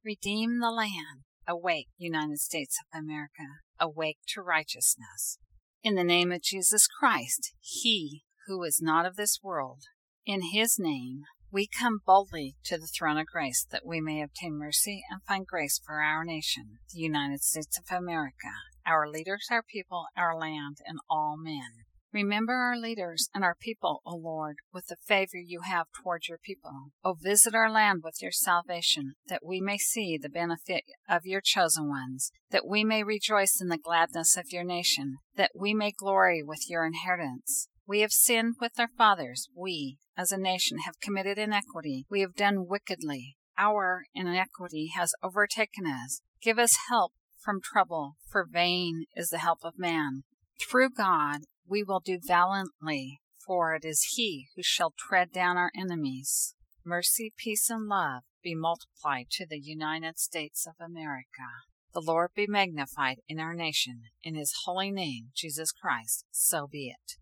Redeem the land. Awake, United States of America. Awake to righteousness. In the name of Jesus Christ, He who is not of this world, in His name, we come boldly to the throne of grace that we may obtain mercy and find grace for our nation, the United States of America, our leaders, our people, our land, and all men. Remember our leaders and our people, O Lord, with the favor you have toward your people. O visit our land with your salvation, that we may see the benefit of your chosen ones, that we may rejoice in the gladness of your nation, that we may glory with your inheritance. We have sinned with our fathers. We, as a nation, have committed iniquity. We have done wickedly. Our iniquity has overtaken us. Give us help from trouble, for vain is the help of man. Through God, we will do valiantly, for it is He who shall tread down our enemies. Mercy, peace, and love be multiplied to the United States of America. The Lord be magnified in our nation. In His holy name, Jesus Christ, so be it.